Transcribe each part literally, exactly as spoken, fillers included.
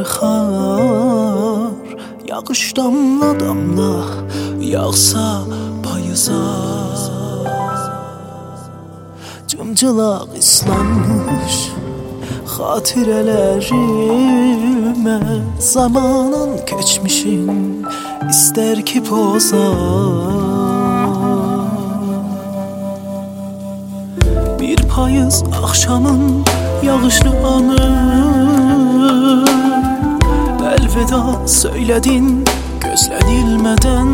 xar, yağış damla damla yağsa payıza. Cımcılaq islanmış xatirələrime, zamanın keçmişin ister ki poza. Bir payız akşamın yağışlı anı, elveda söyledin gözlenilmeden.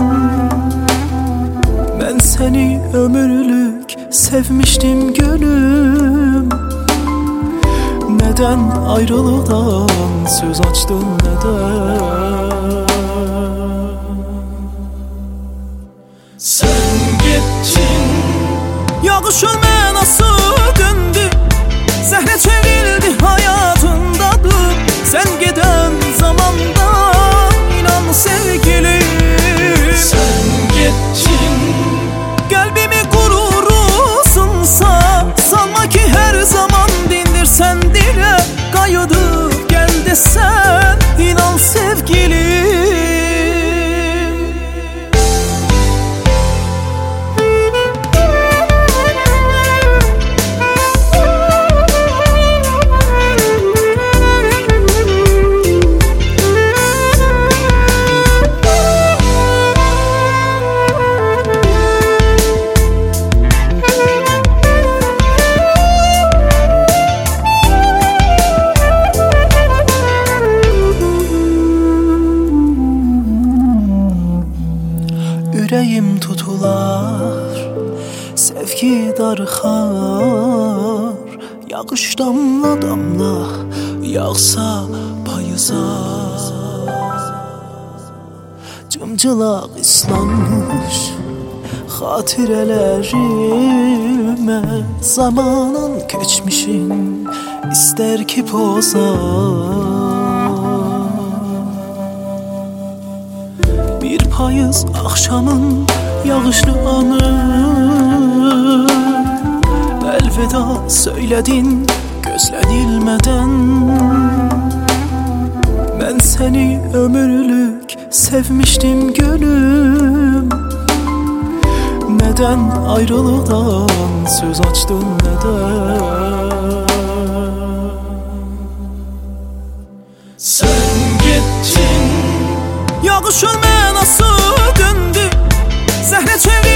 Ben seni ömürlük sevmiştim gönlüm, neden ayrılıktan söz açtın neden? Sen gittin, yağışın mənası döndü, zəhlə çevrildi hayatındadır. Sen giden zamanda inan sevgilim, sen gittin, kalbimi gururusunsa sanma ki her zaman dindirsen dile. Kayıdıp gel desen inan sevgilim. Ürəyim tutular, sevgi darıxar, yağış damla damla yağsa payıza. Cımcılaq islanmış xatirələrime, zamanın keçmişin ister ki poza. Bir payız akşamın yağışlı anı, elveda söyledin gözlenilmeden. Ben seni ömürlük sevmiştim gönlüm, neden ayrılıktan söz açtın neden? sen gittin, yağışın mənası döndü, zəhlə çevrildi